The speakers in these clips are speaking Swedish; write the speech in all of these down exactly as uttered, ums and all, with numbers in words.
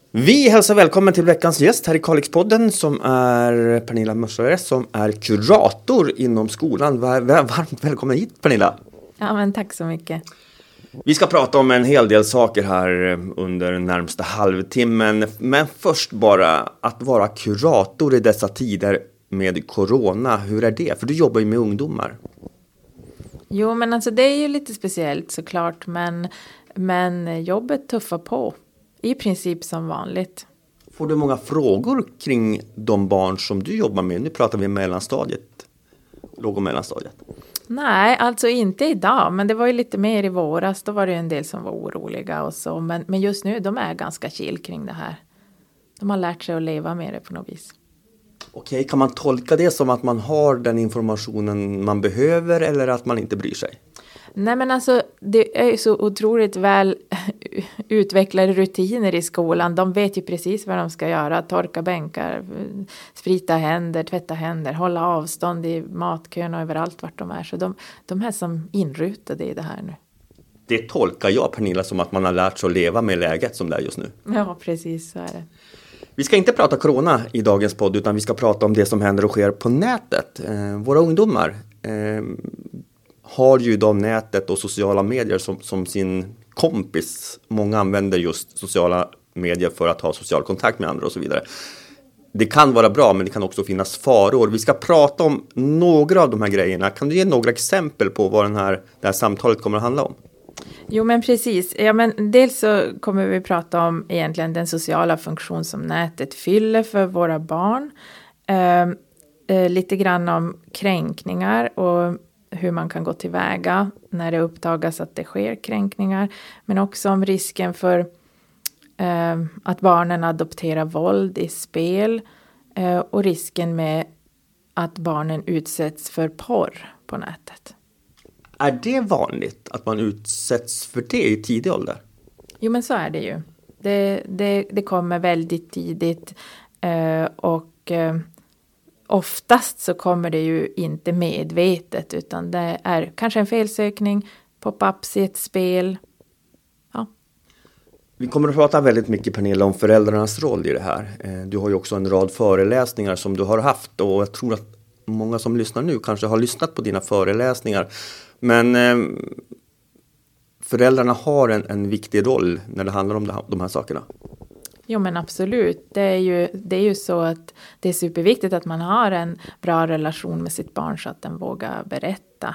Vi hälsar välkommen till veckans gäst här i Kalixpodden som är Pernilla Mörsare som är kurator inom skolan. Varmt välkommen hit, Pernilla. Ja, men tack så mycket. Vi ska prata om en hel del saker här under den närmsta halvtimmen. Men först bara att vara kurator i dessa tider med corona. Hur är det? För du jobbar ju med ungdomar. Jo, men alltså det är ju lite speciellt såklart. Men, men jobbet tuffar på. I princip som vanligt. Får du många frågor kring de barn som du jobbar med? Nu pratar vi om mellanstadiet. Låg- och mellanstadiet. Nej, alltså inte idag. Men det var ju lite mer i våras. Då var det en del som var oroliga och så. Men, men just nu, de är ganska chill kring det här. De har lärt sig att leva med det på något vis. Okej, kan man tolka det som att man har den informationen man behöver eller att man inte bryr sig? Nej, men alltså det är ju så otroligt väl utvecklade rutiner i skolan. De vet ju precis vad de ska göra. Torka bänkar, sprita händer, tvätta händer, hålla avstånd i matkön och överallt vart de är. Så de, de är som inrutade i det här nu. Det tolkar jag, Pernilla, som att man har lärt sig att leva med läget som det är just nu. Ja, precis så är det. Vi ska inte prata corona i dagens podd utan vi ska prata om det som händer och sker på nätet. Eh, våra ungdomar eh, har ju idag nätet och sociala medier som, som sin kompis. Många använder just sociala medier för att ha social kontakt med andra och så vidare. Det kan vara bra men det kan också finnas faror. Vi ska prata om några av de här grejerna. Kan du ge några exempel på vad den här, det här samtalet kommer att handla om? Jo, men precis. Ja, men dels så kommer vi prata om egentligen den sociala funktion som nätet fyller för våra barn. Eh, eh, lite grann om kränkningar och hur man kan gå tillväga när det uppdagas att det sker kränkningar. Men också om risken för eh, att barnen adopterar våld i spel. Eh, och risken med att barnen utsätts för porr på nätet. Är det vanligt att man utsätts för det i tidig ålder? Jo, men så är det ju. Det, det, det kommer väldigt tidigt eh, och eh, oftast så kommer det ju inte medvetet utan det är kanske en felsökning, pop-ups i ett spel. Ja. Vi kommer att prata väldigt mycket, Pernilla, om föräldrarnas roll i det här. Eh, du har ju också en rad föreläsningar som du har haft och jag tror att många som lyssnar nu kanske har lyssnat på dina föreläsningar. Men eh, föräldrarna har en, en viktig roll när det handlar om det här, de här sakerna. Jo, men absolut. Det är, ju, det är ju så att det är superviktigt att man har en bra relation med sitt barn så att den vågar berätta.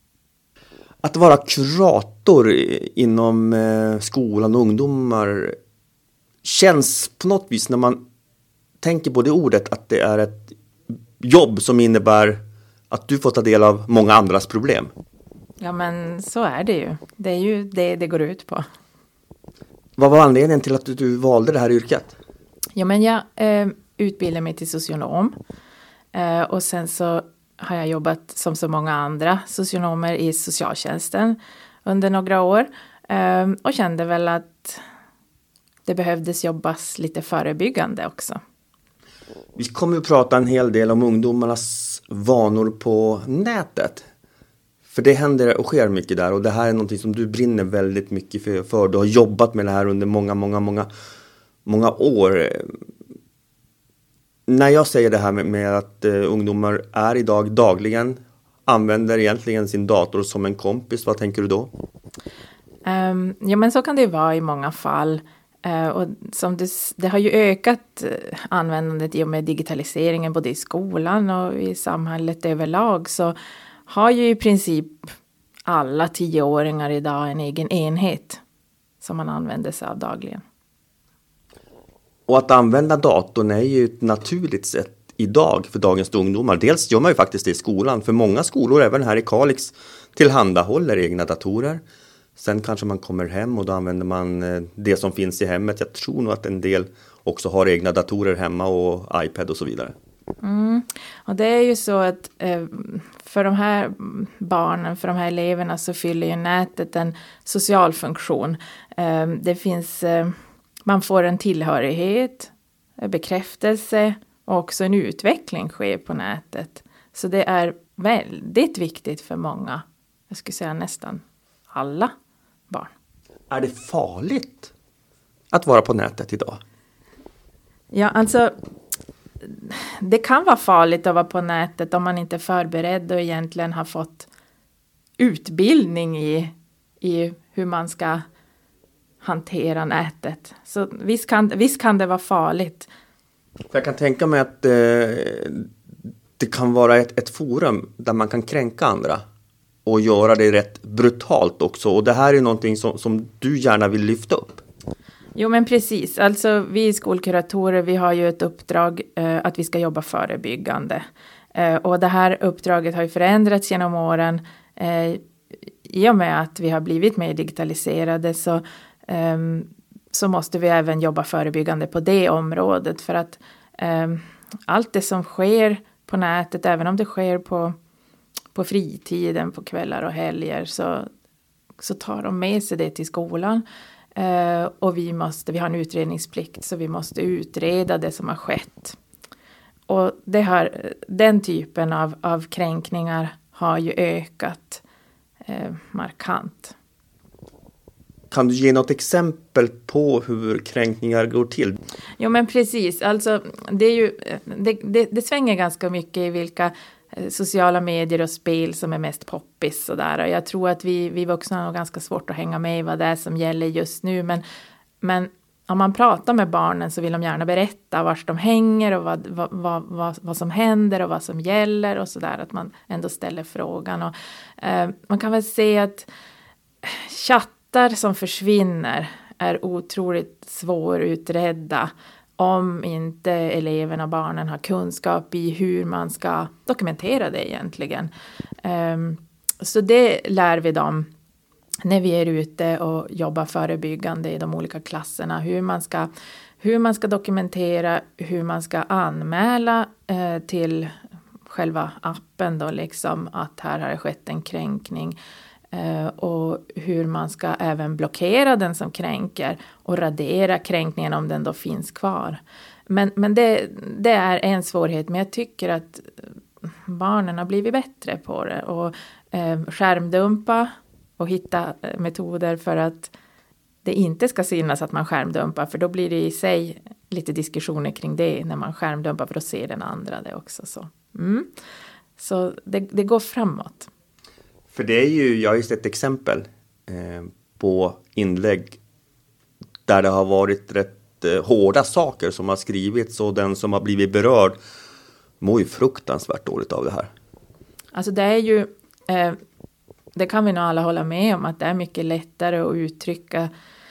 Att vara kurator inom eh, skolan och ungdomar känns på något vis när man tänker på det ordet att det är ett jobb som innebär att du får ta del av många andras problem. Ja, men så är det ju. Det är ju det det går ut på. Vad var anledningen till att du, du valde det här yrket? Ja, men jag eh, utbildade mig till socionom. Eh, och sen så har jag jobbat som så många andra socionomer i socialtjänsten under några år. Eh, och kände väl att det behövdes jobbas lite förebyggande också. Vi kommer att prata en hel del om ungdomarnas vanor på nätet. För det händer och sker mycket där och det här är någonting som du brinner väldigt mycket för. för. Du har jobbat med det här under många, många, många, många år. När jag säger det här med, med att uh, ungdomar är idag dagligen, använder egentligen sin dator som en kompis, vad tänker du då? Um, ja, men så kan det ju vara i många fall. Uh, och som det, det har ju ökat uh, användandet i och med digitaliseringen både i skolan och i samhället överlag så har ju i princip alla tioåringar idag en egen enhet som man använder sig av dagligen. Och att använda datorn är ju ett naturligt sätt idag för dagens ungdomar. Dels gör man ju faktiskt det i skolan. För många skolor, även här i Kalix, tillhandahåller egna datorer. Sen kanske man kommer hem och då använder man det som finns i hemmet. Jag tror nog att en del också har egna datorer hemma och iPad och så vidare. Mm. Och det är ju så att eh, för de här barnen, för de här eleverna så fyller ju nätet en social funktion. Eh, det finns, eh, man får en tillhörighet, bekräftelse och också en utveckling sker på nätet. Så det är väldigt viktigt för många, jag skulle säga nästan alla barn. Är det farligt att vara på nätet idag? Ja, alltså det kan vara farligt att vara på nätet om man inte är förberedd och egentligen har fått utbildning i, i hur man ska hantera nätet. Så visst kan, visst kan det vara farligt. Jag kan tänka mig att eh, det kan vara ett, ett forum där man kan kränka andra och göra det rätt brutalt också. Och det här är någonting som, som du gärna vill lyfta upp. Jo, men precis. Alltså vi skolkuratorer, vi har ju ett uppdrag eh, att vi ska jobba förebyggande. Eh, och det här uppdraget har ju förändrats genom åren. Eh, I och med att vi har blivit mer digitaliserade så, eh, så måste vi även jobba förebyggande på det området. För att eh, allt det som sker på nätet, även om det sker på, på fritiden, på kvällar och helger, så, så tar de med sig det till skolan. Uh, och vi måste, vi har en utredningsplikt så vi måste utreda det som har skett. Och det har, den typen av, av kränkningar har ju ökat uh, markant. Kan du ge något exempel på hur kränkningar går till? Jo, men precis. Alltså, det, är ju, det, det, det svänger ganska mycket i vilka sociala medier och spel som är mest poppis och där. Och jag tror att vi, vi vuxna har ganska svårt att hänga med i vad det är som gäller just nu. Men, men om man pratar med barnen så vill de gärna berätta var de hänger och vad, vad, vad, vad, vad som händer och vad som gäller och sådär. Att man ändå ställer frågan. Och, eh, man kan väl se att chattar som försvinner är otroligt svårutredda. Om inte eleverna och barnen har kunskap i hur man ska dokumentera det egentligen. Um, så det lär vi dem när vi är ute och jobbar förebyggande i de olika klasserna. Hur man ska, hur man ska dokumentera, hur man ska anmäla eh, till själva appen då, liksom, att här har det skett en kränkning. Uh, och hur man ska även blockera den som kränker och radera kränkningen om den då finns kvar. Men, men det, det är en svårighet, men jag tycker att barnen har blivit bättre på det. Och uh, skärmdumpa och hitta metoder för att det inte ska synas att man skärmdumpar. För då blir det i sig lite diskussioner kring det när man skärmdumpar, för att se den andra det också. Så, mm. så det, det går framåt. För det är ju, jag har ju sett exempel eh, på inlägg där det har varit rätt eh, hårda saker som har skrivits, och den som har blivit berörd mår ju fruktansvärt dåligt av det här. Alltså det är ju, eh, det kan vi nog alla hålla med om, att det är mycket lättare att uttrycka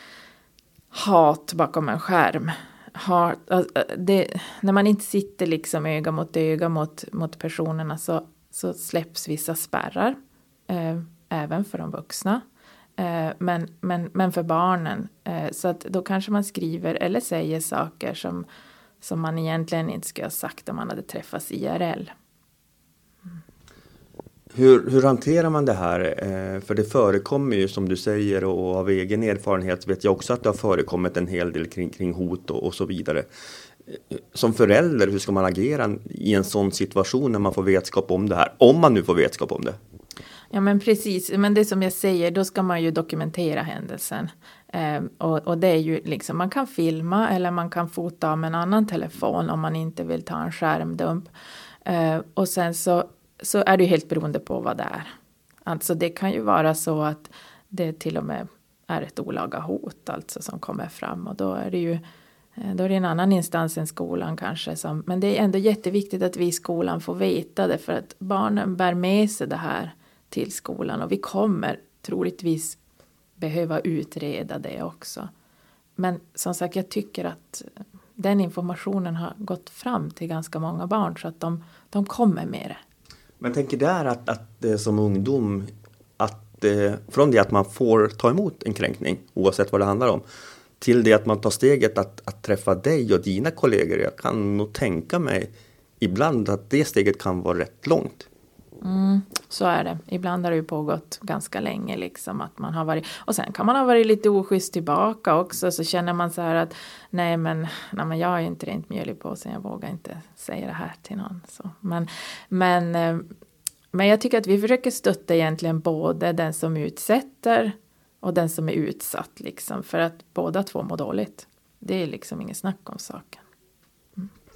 hat bakom en skärm. Hat, alltså, det, när man inte sitter liksom öga mot öga mot, mot personerna så, så släpps vissa spärrar. Eh, även för de vuxna. Eh, men, men, men för barnen. Eh, så att då kanske man skriver eller säger saker som, som man egentligen inte skulle ha sagt om man hade träffats I R L. Mm. Hur, hur hanterar man det här? Eh, för det förekommer ju, som du säger, och av egen erfarenhet vet jag också att det har förekommit en hel del kring, kring hot och, och så vidare. Som förälder, hur ska man agera i en sån situation när man får vetskap om det här? Om man nu får vetskap om det. Ja, men precis. Men det som jag säger, då ska man ju dokumentera händelsen. Eh, och, och det är ju liksom, man kan filma eller man kan fota med en annan telefon om man inte vill ta en skärmdump. Eh, och sen så, så är det ju helt beroende på vad det är. Alltså det kan ju vara så att det till och med är ett olaga hot alltså som kommer fram. Och då är det ju då är det en annan instans än skolan kanske. Som, men det är ändå jätteviktigt att vi i skolan får veta det, för att barnen bär med sig det här till skolan, och vi kommer troligtvis behöva utreda det också. Men som sagt, jag tycker att den informationen har gått fram till ganska många barn så att de, de kommer med det. Men tänker där att, att eh, som ungdom, att eh, från det att man får ta emot en kränkning, oavsett vad det handlar om, till det att man tar steget att, att träffa dig och dina kollegor. Jag kan nog tänka mig ibland att det steget kan vara rätt långt. Mm, så är det. Ibland har det ju pågått ganska länge liksom, att man har varit, och sen kan man ha varit lite oschysst tillbaka också, så känner man så här att nej men, nej, men jag har ju inte rent mjöl i påsen, jag vågar inte säga det här till någon. Så. Men, men, men jag tycker att vi försöker stötta egentligen både den som utsätter och den som är utsatt liksom, för att båda två mår dåligt. Det är liksom ingen snack om saken.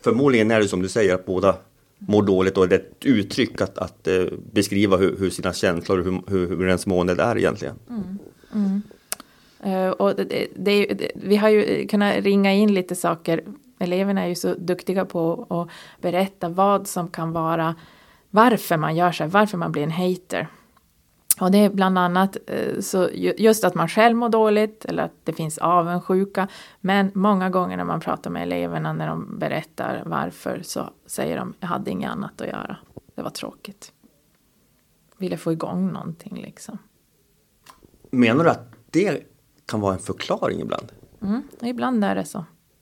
förmodligen är det som du säger att båda mår dåligt och det är ett uttryck att, att uh, beskriva hur, hur sina känslor och hur, hur, hur ens mående är egentligen. Mm. Mm. Uh, och det, det, det, vi har ju kunnat ringa in lite saker. Eleverna är ju så duktiga på att berätta vad som kan vara, varför man gör så, varför man blir en hater. Och det är bland annat så just att man själv mår dåligt eller att det finns avundsjuka. Men många gånger när man pratar med eleverna när de berättar varför så säger de jag hade inget annat att göra. Det var tråkigt. Ville få igång någonting liksom. Menar du att det kan vara en förklaring ibland? Mm, ibland är det så.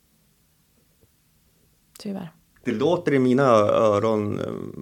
Tyvärr. Det låter i mina öron,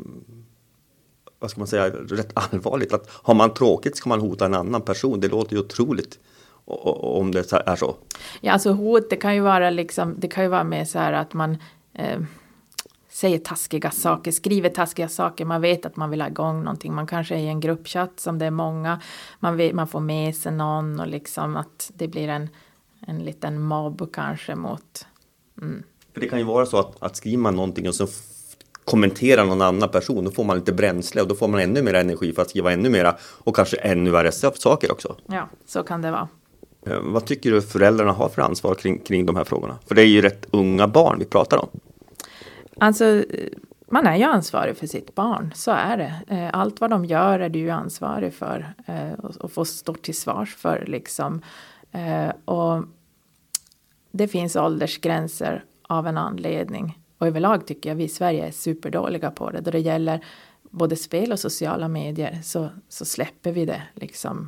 vad ska man säga, rätt allvarligt. Att har man tråkigt ska man hota en annan person. Det låter ju otroligt om det är så. Ja, alltså hot, det kan ju vara liksom, det kan ju vara med så här att man eh, säger taskiga saker, skriver taskiga saker. Man vet att man vill ha igång någonting. Man kanske är i en gruppchatt som det är många. Man, vet, man får med sig någon och liksom att det blir en, en liten mobb kanske mot... Mm. För det kan ju vara så att, att skriver man någonting och så f- kommenterar någon annan person, då får man lite bränsle och då får man ännu mer energi för att skriva ännu mera och kanske ännu värre saker också. Ja, så kan det vara. Eh, vad tycker du föräldrarna har för ansvar kring, kring de här frågorna? För det är ju rätt unga barn vi pratar om. Alltså, man är ju ansvarig för sitt barn, så är det. Allt vad de gör är du ju ansvarig för och får stå till svars för liksom. Och det finns åldersgränser av en anledning. Och överlag tycker jag vi i Sverige är superdåliga på det. Då det gäller både spel och sociala medier så, så släpper vi det liksom.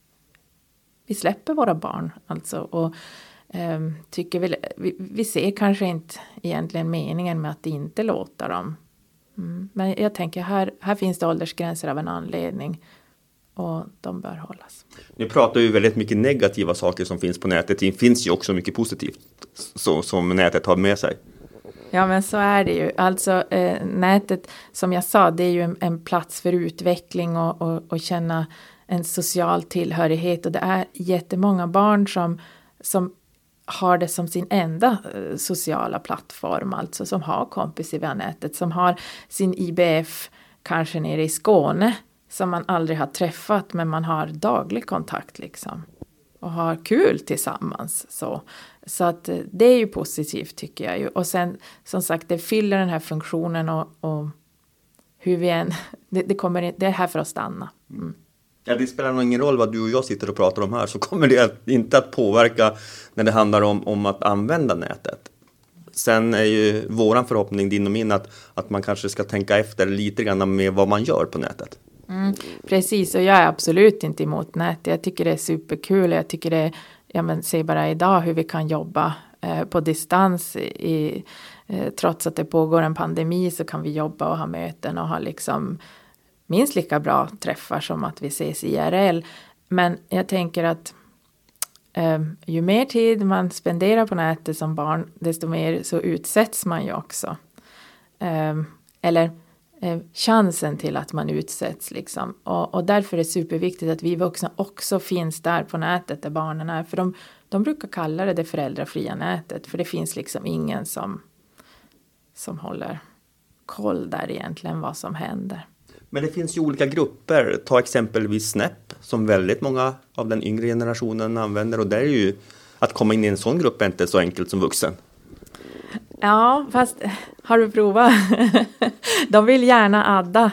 Vi släpper våra barn alltså. Och eh, tycker vi, vi, vi ser kanske inte egentligen meningen med att inte låta dem. Mm. Men jag tänker här, här finns det åldersgränser av en anledning. Och de bör hållas. Nu pratar ju väldigt mycket negativa saker som finns på nätet. Det finns ju också mycket positivt så, som nätet har med sig. Ja, men så är det ju. Alltså eh, nätet, som jag sa, det är ju en, en plats för utveckling och, och, och känna en social tillhörighet. Och det är jättemånga barn som, som har det som sin enda eh, sociala plattform. Alltså som har kompisar via nätet. Som har sin I B F kanske nere i Skåne. Som man aldrig har träffat, men man har daglig kontakt liksom. Och har kul tillsammans. Så, så att det är ju positivt tycker jag ju. Och sen som sagt, det fyller den här funktionen och, och hur vi än... Det, det, kommer, det är här för att stanna. Mm. Ja, det spelar nog ingen roll vad du och jag sitter och pratar om här. Så kommer det inte att påverka när det handlar om, om att använda nätet. Sen är ju våran förhoppning, din och min, att, att man kanske ska tänka efter lite grann med vad man gör på nätet. Mm, precis, och jag är absolut inte emot nätet. Jag tycker det är superkul. Jag tycker det är, ja men se bara idag hur vi kan jobba eh, på distans. I, eh, trots att det pågår en pandemi så kan vi jobba och ha möten och ha liksom minst lika bra träffar som att vi ses I R L. Men jag tänker att eh, ju mer tid man spenderar på nätet som barn, desto mer så utsätts man ju också. Eh, eller chansen till att man utsätts liksom. Och, och därför är det superviktigt att vi vuxna också finns där på nätet där barnen är. För de, de brukar kalla det det föräldrafria nätet. För det finns liksom ingen som, som håller koll där egentligen vad som händer. Men det finns ju olika grupper. Ta exempelvis Snap som väldigt många av den yngre generationen använder. Och där är ju att komma in i en sån grupp är inte så enkelt som vuxen. Ja, fast har du provat? De vill gärna adda.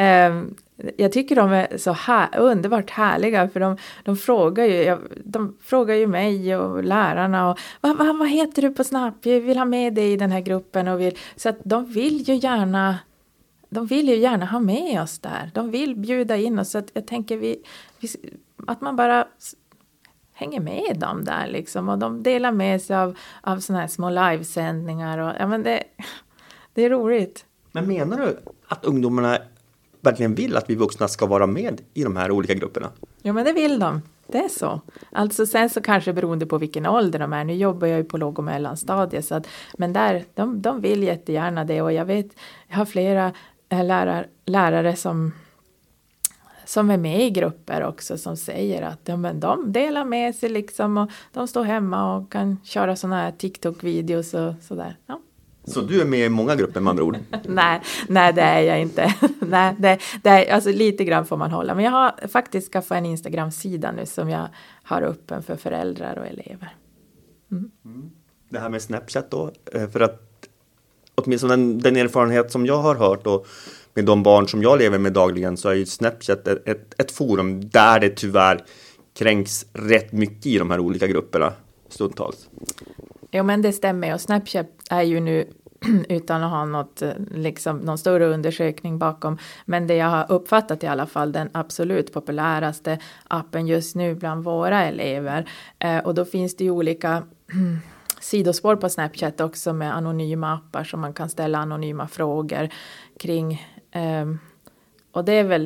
Jag tycker de är så här, underbart härliga. För de, de, frågar ju, de frågar ju mig och lärarna. Och, vad, vad, vad heter du på Snap? Jag vill ha med dig i den här gruppen. Och vill, så att de vill ju gärna... De vill ju gärna ha med oss där. De vill bjuda in oss. Så att jag tänker vi, vi, att man bara... hänger med dem där liksom. Och de delar med sig av, av såna här små livesändningar. Och, ja, men det, det är roligt. Men menar du att ungdomarna verkligen vill att vi vuxna ska vara med i de här olika grupperna? Ja, men det vill de. Det är så. Alltså sen så kanske beroende på vilken ålder de är. Nu jobbar jag ju på låg- och mellanstadiet. Så att, men där, de, de vill jättegärna det. Och jag vet, jag har flera lärar, lärare som... som är med i grupper också som säger att ja, men de delar med sig liksom och de står hemma och kan köra såna här TikTok-videos och sådär. Ja. Så du är med i många grupper med andra ord? nej, nej, det är jag inte. nej, det, det är, alltså lite grann får man hålla. Men jag har faktiskt skaffat en Instagram-sida nu som jag har öppen för föräldrar och elever. Mm. Mm. Det här med Snapchat då, för att åtminstone den, den erfarenhet som jag har hört och med de barn som jag lever med dagligen, så är ju Snapchat ett, ett, ett forum där det tyvärr kränks rätt mycket i de här olika grupperna stundtals. Jo, men det stämmer, och Snapchat är ju nu utan att ha något, liksom, någon större undersökning bakom, men det jag har uppfattat i alla fall den absolut populäraste appen just nu bland våra elever, eh, och då finns det ju olika sidospår på Snapchat också med anonyma appar som man kan ställa anonyma frågor kring, eh, och det är väl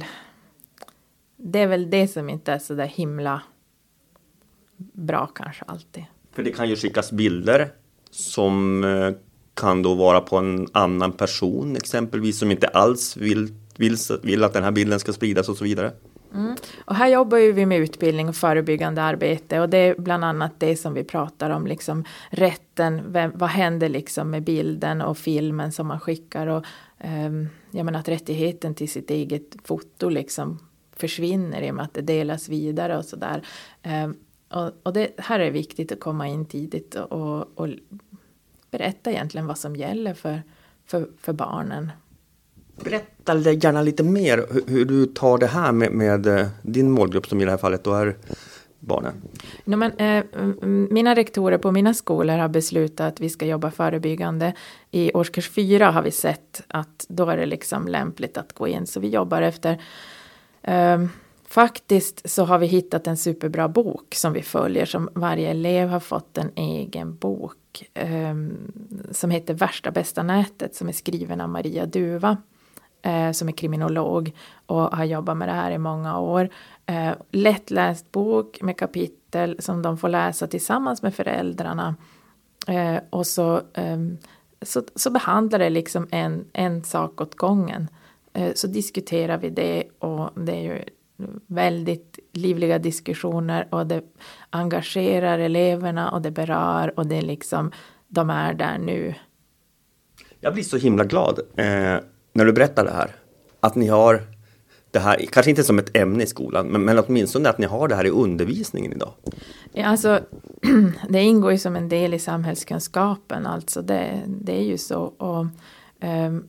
det är väl det som inte är så där himla bra kanske alltid. För det kan ju skickas bilder som eh, kan då vara på en annan person exempelvis, som inte alls vill, vill, vill att den här bilden ska spridas och så vidare. Mm. Och här jobbar ju vi med utbildning och förebyggande arbete, och det är bland annat det som vi pratar om, liksom rätten, vem, vad händer liksom med bilden och filmen som man skickar, och um, jag menar att rättigheten till sitt eget foto liksom försvinner i och med att det delas vidare och sådär. Um, och, och det här är viktigt att komma in tidigt och, och, och berätta egentligen vad som gäller för, för, för barnen. Berätta gärna lite mer hur, hur du tar det här med, med din målgrupp, som i det här fallet då är barnen. No, men, eh, mina rektorer på mina skolor har beslutat att vi ska jobba förebyggande. I årskurs fyra har vi sett att då är det liksom lämpligt att gå in. Så vi jobbar efter... Eh, faktiskt så har vi hittat en superbra bok som vi följer. Som varje elev har fått en egen bok. Eh, som heter Värsta bästa nätet. Som är skriven av Maria Duva. Eh, som är kriminolog och har jobbat med det här i många år. Eh, lättläst bok med kapitel som de får läsa tillsammans med föräldrarna. Eh, och så, eh, så, så behandlar det liksom en, en sak åt gången. Eh, så diskuterar vi det, och det är ju väldigt livliga diskussioner, och det engagerar eleverna och det berör, och det är liksom, de är där nu. Jag blir så himla glad eh, när du berättar det här. Att ni har det här, kanske inte som ett ämne i skolan, men, men åtminstone att ni har det här i undervisningen idag. Ja, alltså, det ingår ju som en del i samhällskunskapen, alltså det, det är ju så. Och, um,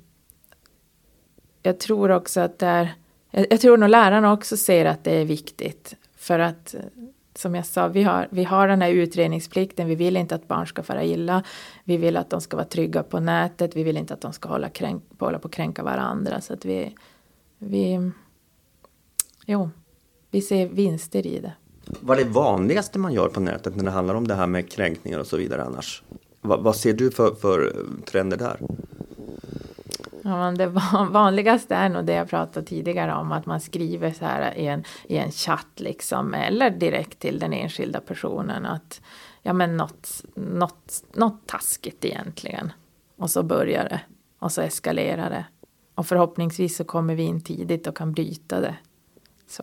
jag tror också att där, jag, jag tror nog lärarna också ser att det är viktigt. För att, som jag sa, vi har, vi har den här utredningsplikten. Vi vill inte att barn ska fara illa. Vi vill att de ska vara trygga på nätet. Vi vill inte att de ska hålla, kränk, hålla på att kränka varandra. Så att vi, vi, jo, vi ser vinster i det. Vad är det vanligaste man gör på nätet när det handlar om det här med kränkningar och så vidare annars? Va, vad ser du för, för trender där? Ja, men det vanligaste är nog det jag pratade tidigare om, att man skriver så här i en, i en chatt liksom, eller direkt till den enskilda personen att ja, men något, något, något taskigt egentligen, och så börjar det och så eskalerar det, och förhoppningsvis så kommer vi in tidigt och kan bryta det. Så.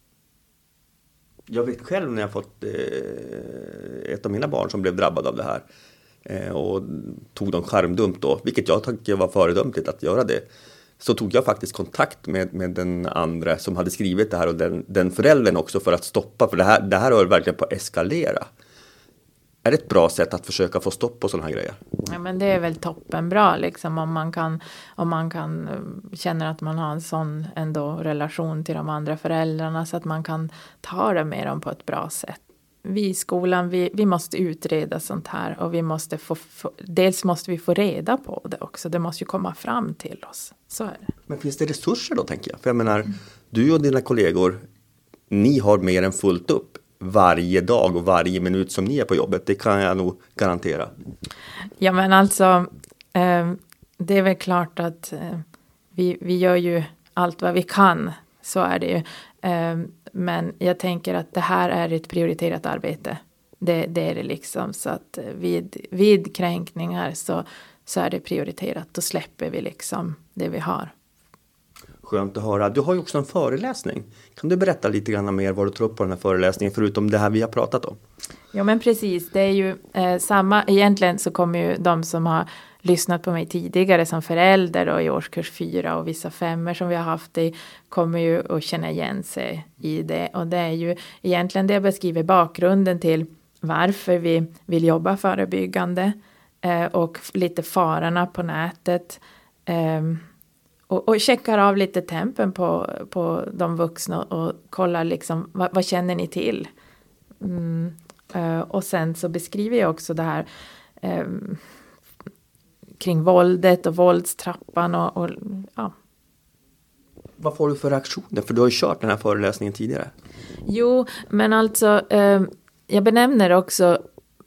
Jag vet själv när jag fått eh, ett av mina barn som blev drabbad av det här eh, och tog de skärmdump då, vilket jag tycker var föredömligt att göra det, så tog jag faktiskt kontakt med, med den andra som hade skrivit det här, och den, den föräldern också, för att stoppa, för det här, det här har verkligen på att eskalera. Är det ett bra sätt att försöka få stopp på sådana här grejer? Ja, men det är väl toppenbra liksom, om man kan, om man kan känna att man har en sån ändå relation till de andra föräldrarna, så att man kan ta det med dem på ett bra sätt. Vi i skolan, vi, vi måste utreda sånt här, och vi måste få, få, dels måste vi få reda på det också. Det måste ju komma fram till oss. Så är det. Men finns det resurser då, tänker jag? För jag menar, mm. du och dina kollegor, ni har mer än fullt upp varje dag och varje minut som ni är på jobbet. Det kan jag nog garantera. Ja, men alltså, eh, det är väl klart att eh, vi, vi gör ju allt vad vi kan. Så är det ju. Eh, men jag tänker att det här är ett prioriterat arbete. Det, det är det liksom. Så att vid, vid kränkningar så, så är det prioriterat. Då släpper vi liksom det vi har. Skönt att höra. Du har ju också en föreläsning. Kan du berätta lite grann mer vad du tror på den här föreläsningen förutom det här vi har pratat om? Ja men precis, det är ju eh, samma, egentligen så kommer ju de som har lyssnat på mig tidigare som förälder och i årskurs fyra och vissa femmer som vi har haft det kommer ju att känna igen sig i det. Och det är ju egentligen det jag beskriver bakgrunden till varför vi vill jobba förebyggande eh, och lite farorna på nätet. Eh, och, och checkar av lite tempen på, på de vuxna och kollar liksom vad, vad känner ni till? Mm. Uh, och sen så beskriver jag också det här um, kring våldet och våldstrappan och, och ja. Vad får du för reaktioner? För du har ju kört den här föreläsningen tidigare. Jo, men alltså um, jag benämner också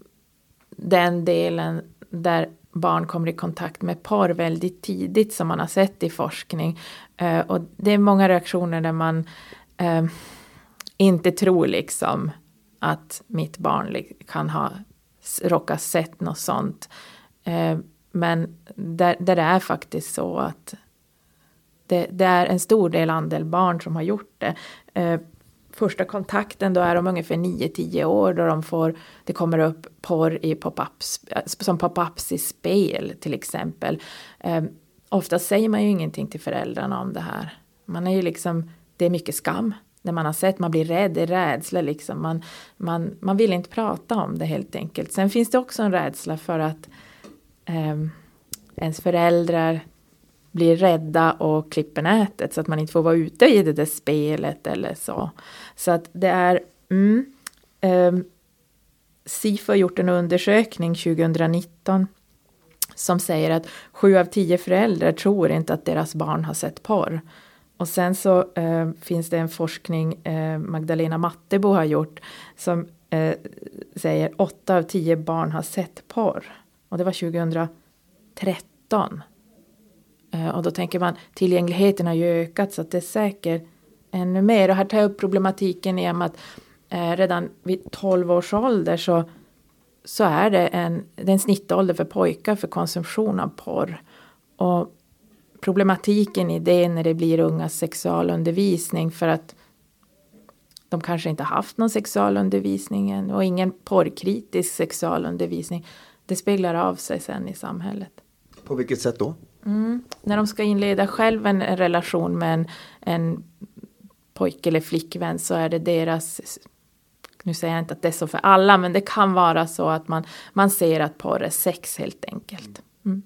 den delen där barn kommer i kontakt med porr väldigt tidigt som man har sett i forskning. Uh, och det är många reaktioner där man uh, inte tror liksom att mitt barn kan ha råkat sett något sånt. Eh, men där, där det är faktiskt så att det, det är en stor del andel barn som har gjort det. Eh, första kontakten då är de ungefär nio till tio år då de får, det kommer upp porr i pop-ups, som pop-ups i spel till exempel. Eh, ofta säger man ju ingenting till föräldrarna om det här. Man är ju liksom, det är mycket skam. När man har sett, man blir rädd, det är rädsla liksom. Man, man, man vill inte prata om det helt enkelt. Sen finns det också en rädsla för att eh, ens föräldrar blir rädda och klipper nätet. Så att man inte får vara ute i det där spelet eller så. Så att det är... Mm, eh, SIFO har gjort en undersökning tjugonitton som säger att sju av tio föräldrar tror inte att deras barn har sett porr. Och sen så eh, finns det en forskning eh, Magdalena Mattebo har gjort som eh, säger åtta av tio barn har sett porr. Och det var tjugotretton. Eh, och då tänker man tillgängligheten har ju ökat så att det är säkert ännu mer. Och här tar jag upp problematiken i att eh, redan vid tolv års ålder så, så är det en, det är en snittålder för pojkar för konsumtion av porr. Och problematiken i det när det blir ungas sexualundervisning för att de kanske inte haft någon sexualundervisning och ingen porrkritisk sexualundervisning. Det speglar av sig sen i samhället. På vilket sätt då? Mm. När de ska inleda själv en, en relation med en, en pojke eller flickvän så är det deras... Nu säger jag inte att det är så för alla men det kan vara så att man, man ser att porr är sex helt enkelt. Mm.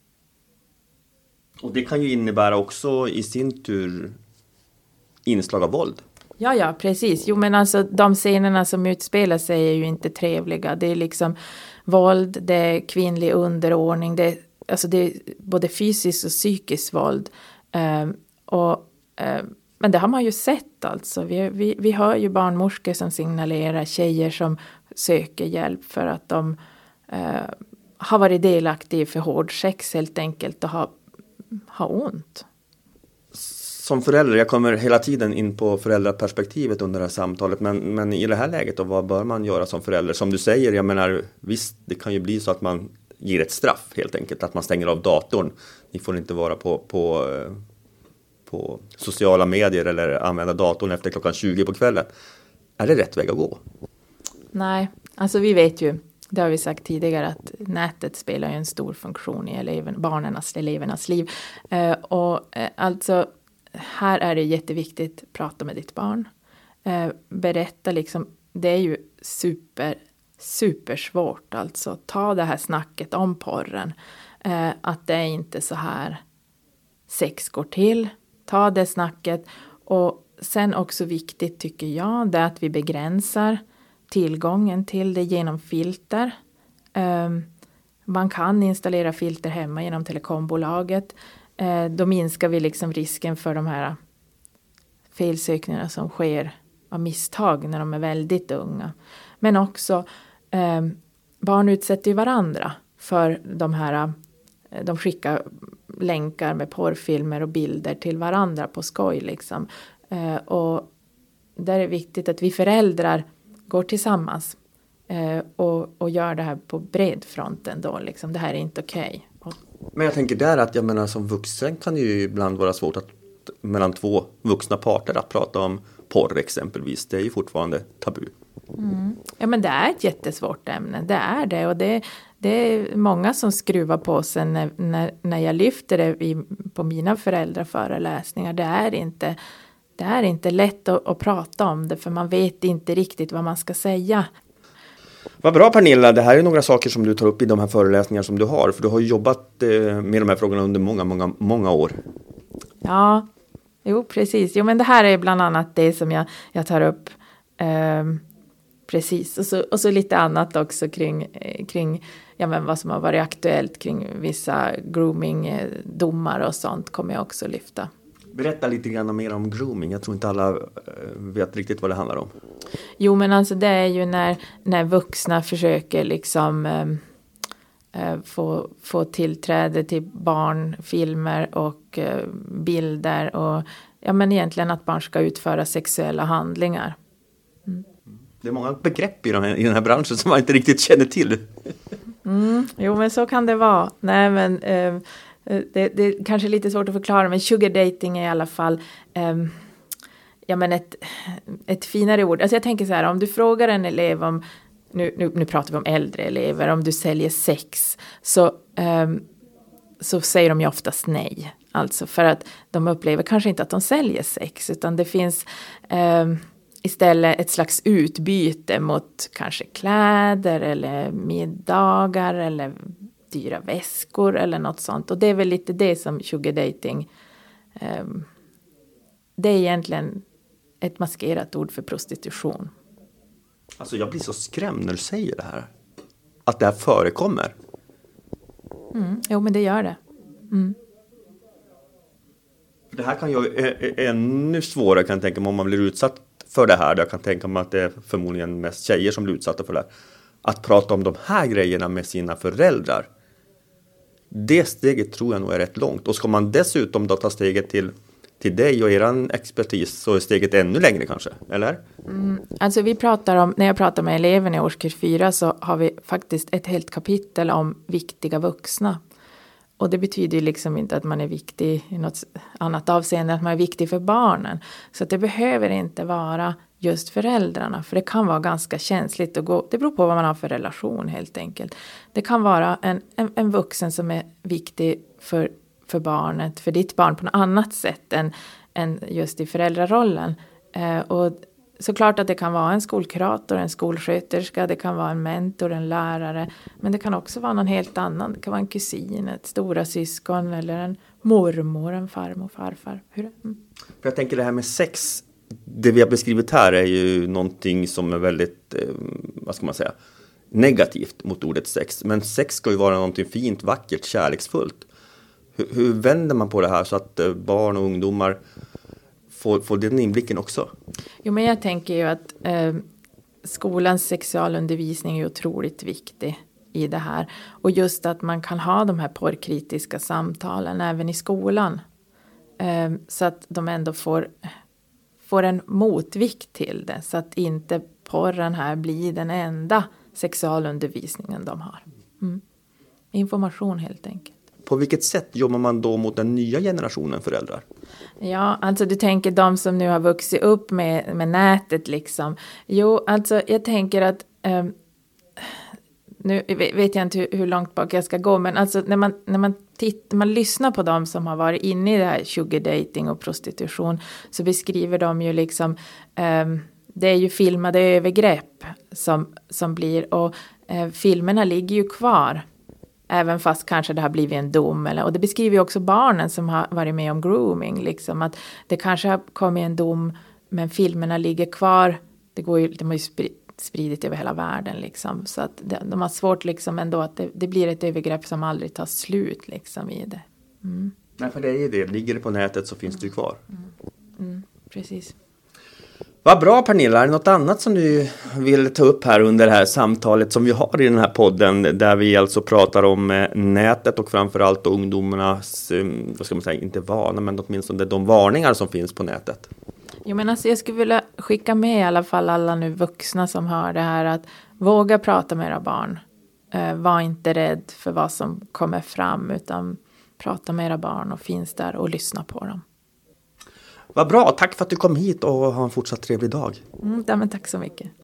Och det kan ju innebära också i sin tur inslag av våld. Ja, ja, precis. Jo, men alltså de scenerna som utspelar sig är ju inte trevliga. Det är liksom våld, det är kvinnlig underordning, det är, alltså det är både fysiskt och psykiskt våld. Um, och, um, men det har man ju sett alltså. Vi, vi, vi hör ju barnmorskor som signalerar tjejer som söker hjälp för att de uh, har varit delaktiga för hård sex helt enkelt och har ha ont. Som förälder, jag kommer hela tiden in på föräldraperspektivet under det här samtalet, men, men i det här läget då, vad bör man göra som förälder? Som du säger, jag menar, visst, det kan ju bli så att man ger ett straff helt enkelt, att man stänger av datorn. Ni får inte vara på, på, på sociala medier eller använda datorn efter klockan tjugo på kvällen. Är det rätt väg att gå? Nej, alltså vi vet ju, det har vi sagt tidigare, att nätet spelar en stor funktion i eleven, barnens, elevernas liv. Eh, och eh, alltså, här är det jätteviktigt, prata med ditt barn. Eh, berätta liksom, det är ju super, super svårt alltså. Ta det här snacket om porren. Eh, att det är inte så här sex går till. Ta det snacket. Och sen också viktigt tycker jag, det är att vi begränsar tillgången till det genom filter. Um, man kan installera filter hemma genom telekombolaget. Uh, då minskar vi liksom risken för de här felsökningarna som sker av misstag när de är väldigt unga. Men också um, barn utsätter ju varandra för de här, de skickar länkar med porrfilmer och bilder till varandra på skoj liksom. Uh, och där är det viktigt att vi föräldrar går tillsammans eh, och, och gör det här på bred fronten då liksom. Det här är inte okej. Okay. Men jag tänker där att jag menar som vuxen kan det ju ibland vara svårt att mellan två vuxna parter att prata om porr exempelvis. Det är ju fortfarande tabu. Mm. Ja, men det är ett jättesvårt ämne, det är det. Och det, det är många som skruvar på sig när, när, när jag lyfter det i, på mina föräldraföreläsningar. Det är inte, det är inte lätt att, att prata om det, för man vet inte riktigt vad man ska säga. Vad bra Pernilla, det här är några saker som du tar upp i de här föreläsningar som du har. För du har jobbat med de här frågorna under många, många, många år. Ja, jo precis. Jo, men det här är bland annat det som jag, jag tar upp. Um, precis. Och så, och så lite annat också kring, kring ja, men vad som har varit aktuellt kring vissa grooming-domar och sånt kommer jag också lyfta. Berätta lite grann mer om grooming. Jag tror inte alla vet riktigt vad det handlar om. Jo, men alltså det är ju när, när vuxna försöker liksom äh, få, få tillträde till barnfilmer och äh, bilder och ja, men egentligen att barn ska utföra sexuella handlingar. Mm. Det är många begrepp i den här, i den här branschen som man inte riktigt känner till. Mm, jo, men så kan det vara. Nej, men äh, det, det är kanske lite svårt att förklara, men sugar dating är i alla fall äh, ja, men ett, ett finare ord. Alltså jag tänker så här, om du frågar en elev om, nu, nu, nu pratar vi om äldre elever, om du säljer sex, så, um, så säger de ju oftast nej. Alltså för att de upplever kanske inte att de säljer sex, utan det finns um, istället ett slags utbyte mot kanske kläder eller middagar eller dyra väskor eller något sånt. Och det är väl lite det som sugar dating, um, det är egentligen ett maskerat ord för prostitution. Alltså jag blir så skrämd när du säger det här. Att det här förekommer. Mm, jo, men det gör det. Mm. Det här kan ju är ännu svårare kan jag tänka mig om man blir utsatt för det här. Jag kan tänka mig att det är förmodligen mest tjejer som blir utsatta för det här. Att prata om de här grejerna med sina föräldrar. Det steget tror jag nog är rätt långt. Och ska man dessutom då ta steget till till dig och eran expertis, så är steget ännu längre kanske, eller? Mm, alltså vi pratar om, när jag pratar med eleverna i årskurs fyra så har vi faktiskt ett helt kapitel om viktiga vuxna. Och det betyder ju liksom inte att man är viktig i något annat avseende, att man är viktig för barnen. Så att det behöver inte vara just föräldrarna, för det kan vara ganska känsligt att gå, det beror på vad man har för relation helt enkelt. Det kan vara en, en, en vuxen som är viktig för för barnet, för ditt barn på något annat sätt än, än just i föräldrarollen. Eh, och såklart att det kan vara en skolkurator, en skolsköterska, det kan vara en mentor, en lärare, men det kan också vara någon helt annan. Det kan vara en kusin, ett stora syskon eller en mormor, en farmor, farfar. Hur? Mm. För jag tänker det här med sex, det vi har beskrivit här är ju någonting som är väldigt, eh, vad ska man säga, negativt mot ordet sex. Men sex ska ju vara någonting fint, vackert, kärleksfullt. Hur, hur vänder man på det här så att barn och ungdomar får, får den inblicken också? Jo, men jag tänker ju att eh, skolans sexualundervisning är otroligt viktig i det här. Och just att man kan ha de här porrkritiska samtalen även i skolan. Eh, så att de ändå får, får en motvikt till det. Så att inte porren här blir den enda sexualundervisningen de har. Mm. Information helt enkelt. På vilket sätt jobbar man då mot den nya generationen föräldrar? Ja, alltså du tänker de som nu har vuxit upp med, med nätet liksom. Jo, alltså jag tänker att, eh, nu vet jag inte hur, hur långt bak jag ska gå, men alltså när man, när man, tittar, man lyssnar på dem som har varit inne i det här sugar dating och prostitution, så beskriver de ju liksom, eh, det är ju filmade övergrepp som, som blir, och eh, filmerna ligger ju kvar. Även fast kanske det har blivit en dom. Eller, och det beskriver ju också barnen som har varit med om grooming. Liksom, att det kanske har kommit en dom, men filmerna ligger kvar. Det går ju, de har ju spridit över hela världen. Liksom, så att det, de har svårt liksom ändå att det, det blir ett övergrepp som aldrig tar slut liksom, i det. Mm. Nej, för det är ju det. Ligger det på nätet så finns det ju kvar. Mm. Mm, precis. Vad bra Pernilla, är det något annat som du vill ta upp här under det här samtalet som vi har i den här podden, där vi alltså pratar om nätet och framförallt ungdomarnas, vad ska man säga, inte vana, men åtminstone de varningar som finns på nätet? Jo, men alltså jag skulle vilja skicka med i alla fall alla nu vuxna som hör det här, att våga prata med era barn. Eh, var inte rädd för vad som kommer fram, utan prata med era barn och finns där och lyssna på dem. Vad bra, tack för att du kom hit och ha en fortsatt trevlig dag. Mm, ja, men tack så mycket.